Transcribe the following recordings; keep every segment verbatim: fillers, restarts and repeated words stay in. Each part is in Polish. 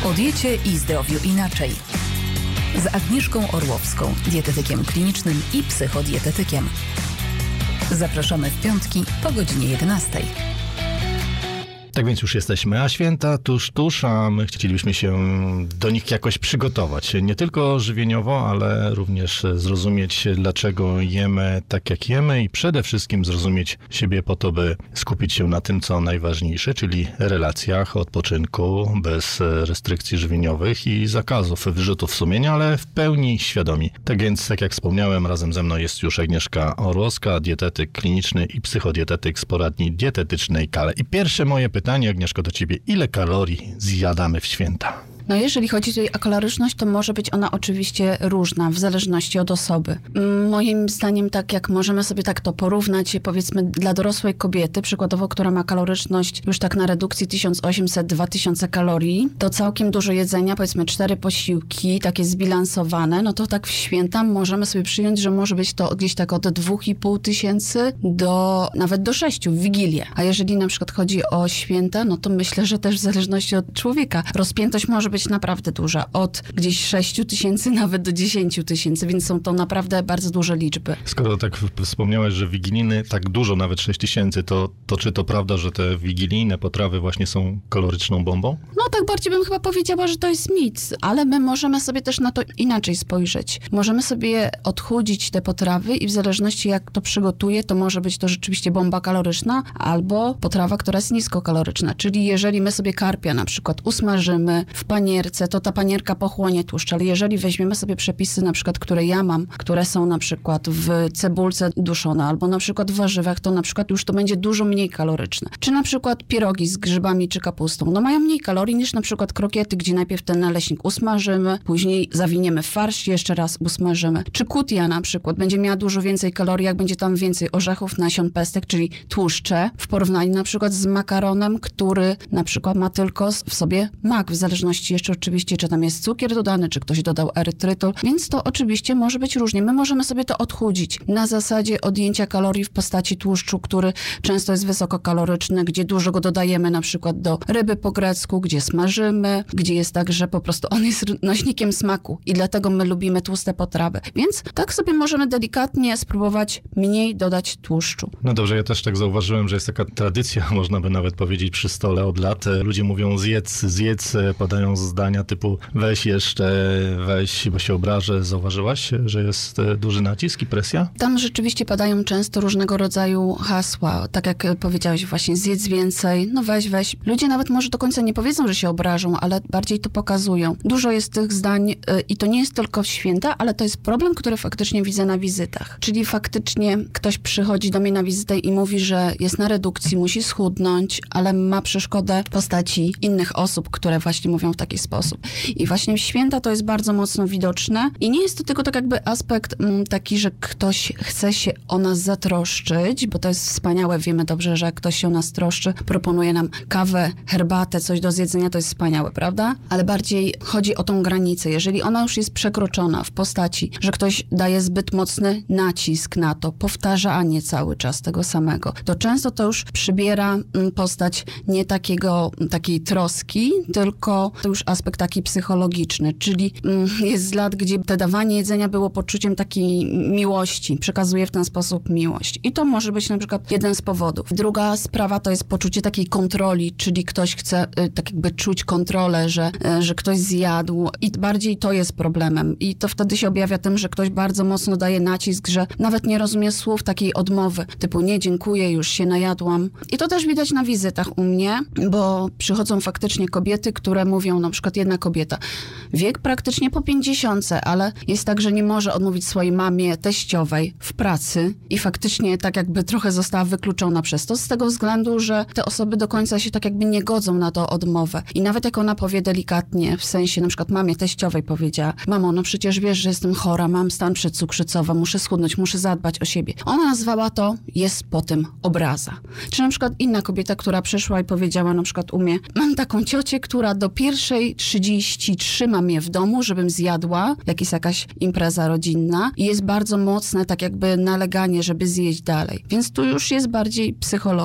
O diecie i zdrowiu inaczej. Z Agnieszką Orłowską, dietetykiem klinicznym i psychodietetykiem. Zapraszamy w piątki po godzinie jedenastej. Tak więc już jesteśmy, a święta tuż, tuż, a my chcielibyśmy się do nich jakoś przygotować. Nie tylko żywieniowo, ale również zrozumieć, dlaczego jemy tak, jak jemy i przede wszystkim zrozumieć siebie po to, by skupić się na tym, co najważniejsze, czyli relacjach, odpoczynku, bez restrykcji żywieniowych i zakazów, wyrzutów sumienia, ale w pełni świadomi. Tak więc, tak jak wspomniałem, razem ze mną jest już Agnieszka Orłowska, dietetyk kliniczny i psychodietetyk z poradni dietetycznej Kale. I pierwsze moje pytanie, Pytanie, Agnieszko, do ciebie. Ile kalorii zjadamy w święta? No jeżeli chodzi tutaj o kaloryczność, to może być ona oczywiście różna, w zależności od osoby. Moim zdaniem, tak jak możemy sobie tak to porównać, powiedzmy dla dorosłej kobiety, przykładowo, która ma kaloryczność już tak na redukcji tysiąc osiemset do dwa tysiące kalorii, to całkiem dużo jedzenia, powiedzmy cztery posiłki, takie zbilansowane, no to tak w święta możemy sobie przyjąć, że może być to gdzieś tak od dwa i pół tysięcy do nawet do sześciu w Wigilię. A jeżeli na przykład chodzi o święta, no to myślę, że też w zależności od człowieka. Rozpiętość może być być naprawdę duża, od gdzieś sześciu tysięcy nawet do dziesięciu tysięcy, więc są to naprawdę bardzo duże liczby. Skoro tak wspomniałeś, że wigilijny tak dużo, nawet sześć tysięcy, to, to czy to prawda, że te wigilijne potrawy właśnie są kaloryczną bombą? No tak bardziej bym chyba powiedziała, że to jest mit, ale my możemy sobie też na to inaczej spojrzeć. Możemy sobie odchudzić te potrawy i w zależności jak to przygotuję, to może być to rzeczywiście bomba kaloryczna albo potrawa, która jest niskokaloryczna, czyli jeżeli my sobie karpia na przykład usmażymy w panierce, to ta panierka pochłonie tłuszcz, ale jeżeli weźmiemy sobie przepisy na przykład, które ja mam, które są na przykład w cebulce duszone albo na przykład w warzywach, to na przykład już to będzie dużo mniej kaloryczne. Czy na przykład pierogi z grzybami czy kapustą, no mają mniej kalorii niż na przykład krokiety, gdzie najpierw ten naleśnik usmażymy, później zawiniemy w farsz, jeszcze raz usmażymy. Czy kutia na przykład będzie miała dużo więcej kalorii, jak będzie tam więcej orzechów, nasion, pestek, czyli tłuszcze, w porównaniu na przykład z makaronem, który na przykład ma tylko w sobie mak, w zależności jeszcze oczywiście, czy tam jest cukier dodany, czy ktoś dodał erytrytol, więc to oczywiście może być różnie. My możemy sobie to odchudzić na zasadzie odjęcia kalorii w postaci tłuszczu, który często jest wysokokaloryczny, gdzie dużo go dodajemy na przykład do ryby po grecku, gdzie smażymy, gdzie jest tak, że po prostu on jest nośnikiem smaku i dlatego my lubimy tłuste potrawy. Więc tak sobie możemy delikatnie spróbować mniej dodać tłuszczu. No dobrze, ja też tak zauważyłem, że jest taka tradycja, można by nawet powiedzieć przy stole od lat. Ludzie mówią zjedz, zjedz, padają zdania typu weź jeszcze, weź, bo się obrażę. Zauważyłaś, że jest duży nacisk i presja? Tam rzeczywiście padają często różnego rodzaju hasła. Tak jak powiedziałeś właśnie, zjedz więcej, no weź, weź. Ludzie nawet może do końca nie powiedzą, że się obrażą, ale bardziej to pokazują. Dużo jest tych zdań yy, i to nie jest tylko w święta, ale to jest problem, który faktycznie widzę na wizytach. Czyli faktycznie ktoś przychodzi do mnie na wizytę i mówi, że jest na redukcji, musi schudnąć, ale ma przeszkodę w postaci innych osób, które właśnie mówią w taki sposób. I właśnie w święta to jest bardzo mocno widoczne i nie jest to tylko tak jakby aspekt m, taki, że ktoś chce się o nas zatroszczyć, bo to jest wspaniałe, wiemy dobrze, że jak ktoś się o nas troszczy, proponuje nam kawę, herbatę, coś do zjedzenia, to jest wspaniałe, prawda? Ale bardziej chodzi o tą granicę. Jeżeli ona już jest przekroczona w postaci, że ktoś daje zbyt mocny nacisk na to, powtarza, a nie cały czas tego samego, to często to już przybiera m, postać nie takiego, takiej troski, tylko to już aspekt taki psychologiczny, czyli mm, jest z lat, gdzie te dawanie jedzenia było poczuciem takiej miłości, przekazuje w ten sposób miłość. I to może być na przykład jeden z powodów. Druga sprawa to jest poczucie takiej kontroli, czyli ktoś chce y, tak jakby czuć kontrolę, że, y, że ktoś zjadł i bardziej to jest problemem. I to wtedy się objawia tym, że ktoś bardzo mocno daje nacisk, że nawet nie rozumie słów takiej odmowy, typu nie, dziękuję, już się najadłam. I to też widać na wizytach u mnie, bo przychodzą faktycznie kobiety, które mówią, na przykład jedna kobieta, wiek praktycznie po pięćdziesiątce, ale jest tak, że nie może odmówić swojej mamie teściowej w pracy i faktycznie tak jakby trochę została wykluczona przez to, z tego względu, że te osoby do końca się tak jakby nie godzą na tą odmowę. I nawet jak ona powie delikatnie, w sensie na przykład mamie teściowej powiedziała, mamo, no przecież wiesz, że jestem chora, mam stan przedcukrzycowy, muszę schudnąć, muszę zadbać o siebie. Ona nazwała to, jest po tym obraza. Czy na przykład inna kobieta, która przyszła i powiedziała na przykład u mnie, mam taką ciocię, która do pierwszej trzydzieści trzyma mnie w domu, żebym zjadła, jak jest jakaś impreza rodzinna i jest bardzo mocne tak jakby naleganie, żeby zjeść dalej. Więc tu już jest bardziej psychologia.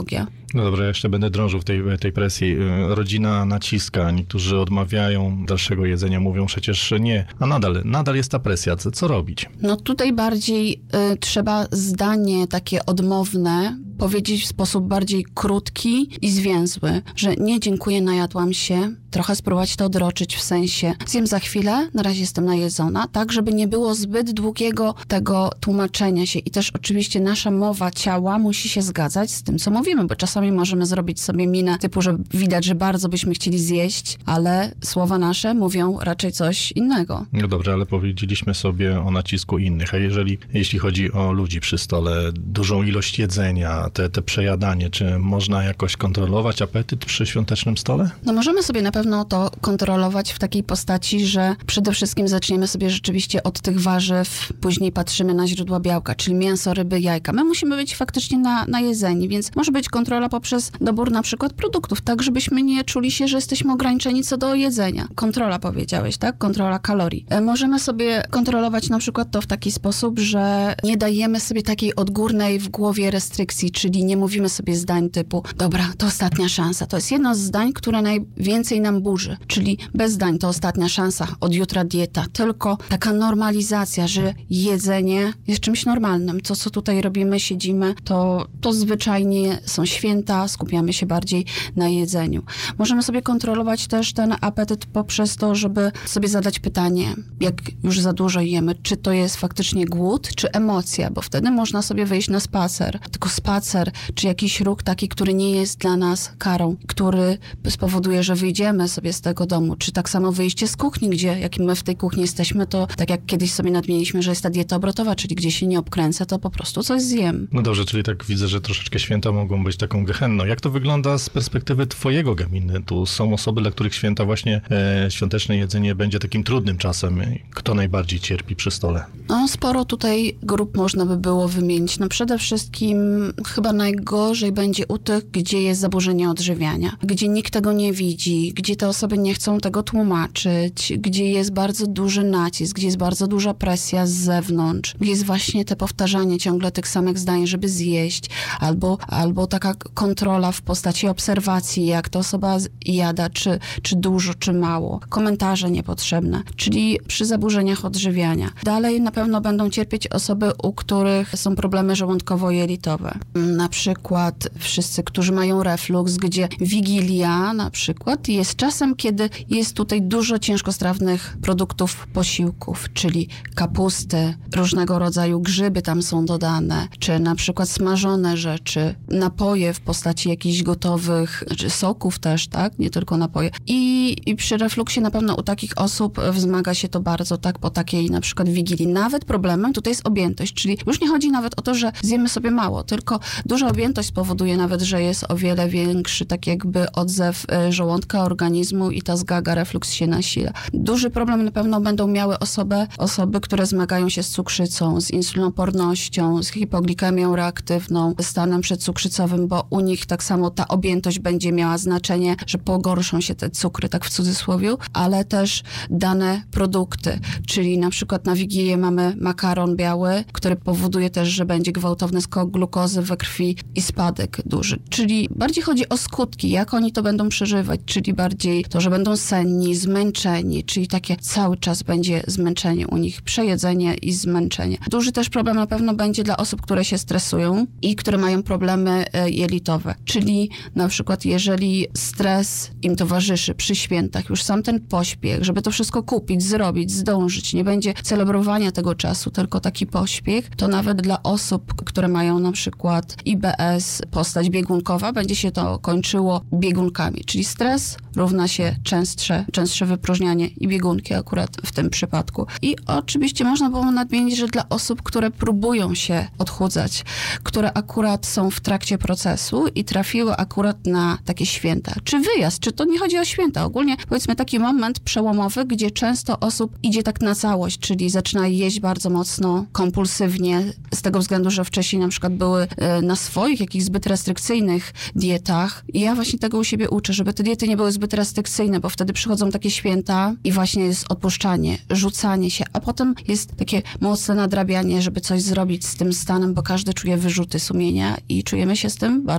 No dobra, jeszcze będę drążył w tej, tej presji. Rodzina naciska, niektórzy odmawiają dalszego jedzenia, mówią przecież nie, a nadal, nadal jest ta presja. Co, co robić? No tutaj bardziej y, trzeba zdanie takie odmowne powiedzieć w sposób bardziej krótki i zwięzły, że nie, dziękuję, najadłam się, trochę spróbować to odroczyć w sensie zjem za chwilę, na razie jestem najedzona, tak, żeby nie było zbyt długiego tego tłumaczenia się i też oczywiście nasza mowa ciała musi się zgadzać z tym, co mówimy, bo czasami możemy zrobić sobie minę typu, że widać, że bardzo byśmy chcieli zjeść, ale słowa nasze mówią raczej coś innego. No dobrze, ale powiedzieliśmy sobie o nacisku innych, a jeżeli, jeśli chodzi o ludzi przy stole, dużą ilość jedzenia, te, te przejadanie, czy można jakoś kontrolować apetyt przy świątecznym stole? No możemy sobie na pewno to kontrolować w takiej postaci, że przede wszystkim zaczniemy sobie rzeczywiście od tych warzyw, później patrzymy na źródła białka, czyli mięso, ryby, jajka. My musimy być faktycznie na, na jedzeni, więc może być kontrola poprzez dobór na przykład produktów, tak żebyśmy nie czuli się, że jesteśmy ograniczeni co do jedzenia. Kontrola powiedziałeś, tak? Kontrola kalorii. E, możemy sobie kontrolować na przykład to w taki sposób, że nie dajemy sobie takiej odgórnej w głowie restrykcji, czyli nie mówimy sobie zdań typu dobra, to ostatnia szansa. To jest jedno z zdań, które najwięcej nam burzy, czyli bez zdań to ostatnia szansa, od jutra dieta, tylko taka normalizacja, że jedzenie jest czymś normalnym. To, co tutaj robimy, siedzimy, to, to zwyczajnie są święta, skupiamy się bardziej na jedzeniu. Możemy sobie kontrolować też ten apetyt poprzez to, żeby sobie zadać pytanie, jak już za dużo jemy, czy to jest faktycznie głód, czy emocja, bo wtedy można sobie wyjść na spacer. Tylko spacer, czy jakiś ruch taki, który nie jest dla nas karą, który spowoduje, że wyjdziemy sobie z tego domu, czy tak samo wyjście z kuchni, gdzie jak my w tej kuchni jesteśmy, to tak jak kiedyś sobie nadmieniliśmy, że jest ta dieta obrotowa, czyli gdzie się nie obkręcę, to po prostu coś zjem. No dobrze, czyli tak widzę, że troszeczkę święta mogą być taką gehenną. Jak to wygląda z perspektywy twojego gabinetu? Są osoby, dla których święta właśnie e, świąteczne jedzenie będzie takim trudnym czasem. Kto najbardziej cierpi przy stole? No sporo tutaj grup można by było wymienić. No przede wszystkim chyba najgorzej będzie u tych, gdzie jest zaburzenie odżywiania, gdzie nikt tego nie widzi, gdzie te osoby nie chcą tego tłumaczyć, gdzie jest bardzo duży nacisk, gdzie jest bardzo duża presja z zewnątrz, gdzie jest właśnie te powtarzanie ciągle tych samych zdań, żeby zjeść, albo, albo taka kontrola w postaci obserwacji, jak ta osoba jada, czy, czy dużo, czy mało. Komentarze niepotrzebne, czyli przy zaburzeniach odżywiania. Dalej na pewno będą cierpieć osoby, u których są problemy żołądkowo-jelitowe. Na przykład wszyscy, którzy mają refluks, gdzie Wigilia na przykład jest czasem, kiedy jest tutaj dużo ciężkostrawnych produktów, posiłków, czyli kapusty, różnego rodzaju grzyby tam są dodane, czy na przykład smażone rzeczy, napoje w postaci jakichś gotowych, czy soków też, tak? Nie tylko napoje. I, i przy refluksie na pewno u takich osób wzmaga się to bardzo, tak? Po takiej na przykład Wigilii. Nawet problemem tutaj jest objętość, czyli już nie chodzi nawet o to, że zjemy sobie mało, tylko duża objętość spowoduje nawet, że jest o wiele większy tak jakby odzew żołądka, organizmu i ta zgaga, refluks się nasila. Duży problem na pewno będą miały osoby, osoby, które zmagają się z cukrzycą, z insulinopornością, z hipoglikemią reaktywną, stanem przedcukrzycowym, bo u nich tak samo ta objętość będzie miała znaczenie, że pogorszą się te cukry, tak w cudzysłowie, ale też dane produkty, czyli na przykład na Wigilię mamy makaron biały, który powoduje też, że będzie gwałtowny skok glukozy we krwi i spadek duży. Czyli bardziej chodzi o skutki, jak oni to będą przeżywać, czyli bardziej to, że będą senni, zmęczeni, czyli takie cały czas będzie zmęczenie u nich, przejedzenie i zmęczenie. Duży też problem na pewno będzie dla osób, które się stresują i które mają problemy jelitowe, czyli na przykład jeżeli stres im towarzyszy przy świętach, już sam ten pośpiech, żeby to wszystko kupić, zrobić, zdążyć, nie będzie celebrowania tego czasu, tylko taki pośpiech, to nawet dla osób, które mają na przykład I B S, postać biegunkowa, będzie się to kończyło biegunkami, czyli stres równa się częstsze, częstsze wypróżnianie i biegunki akurat w tym przypadku. I oczywiście można było nadmienić, że dla osób, które próbują się odchudzać, które akurat są w trakcie procesu i trafiły akurat na takie święta, czy wyjazd, czy to nie chodzi o święta, ogólnie powiedzmy taki moment przełomowy, gdzie często osób idzie tak na całość, czyli zaczyna jeść bardzo mocno, kompulsywnie, z tego względu, że wcześniej na przykład były na swoich jakichś zbyt restrykcyjnych dietach i ja właśnie tego u siebie uczę, żeby te diety nie były zbyt restrykcyjne, bo wtedy przychodzą takie święta i właśnie jest odpuszczanie, rzucanie się, a potem jest takie mocne nadrabianie, żeby coś zrobić z tym stanem, bo każdy czuje wyrzuty sumienia i czujemy się z tym bardzo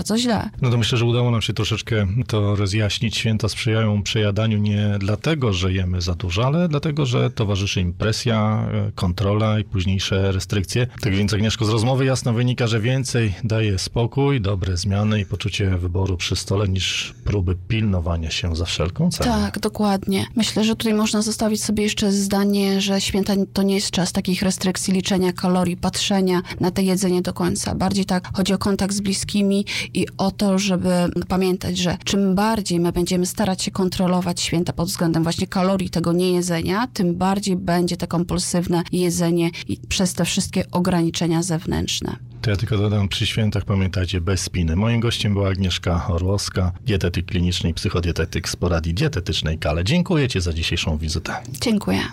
bardzo źle. No to myślę, że udało nam się troszeczkę to rozjaśnić. Święta sprzyjają przejadaniu nie dlatego, że jemy za dużo, ale dlatego, że towarzyszy im presja, kontrola i późniejsze restrykcje. Tak więc, Agnieszko, z rozmowy jasno wynika, że więcej daje spokój, dobre zmiany i poczucie wyboru przy stole niż próby pilnowania się za wszelką cenę. Tak, dokładnie. Myślę, że tutaj można zostawić sobie jeszcze zdanie, że święta to nie jest czas takich restrykcji, liczenia kalorii, patrzenia na te jedzenie do końca. Bardziej tak chodzi o kontakt z bliskimi i o to, żeby pamiętać, że czym bardziej my będziemy starać się kontrolować święta pod względem właśnie kalorii tego niejedzenia, tym bardziej będzie to kompulsywne jedzenie i przez te wszystkie ograniczenia zewnętrzne. To ja tylko dodam, przy świętach pamiętajcie, bez spiny. Moim gościem była Agnieszka Orłowska, dietetyk kliniczny i psychodietetyk z poradni dietetycznej Kale. Dziękuję Ci za dzisiejszą wizytę. Dziękuję.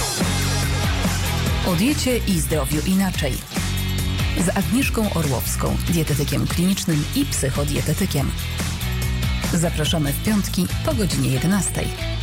O diecie i zdrowiu inaczej. Z Agnieszką Orłowską, dietetykiem klinicznym i psychodietetykiem. Zapraszamy w piątki po godzinie jedenastej.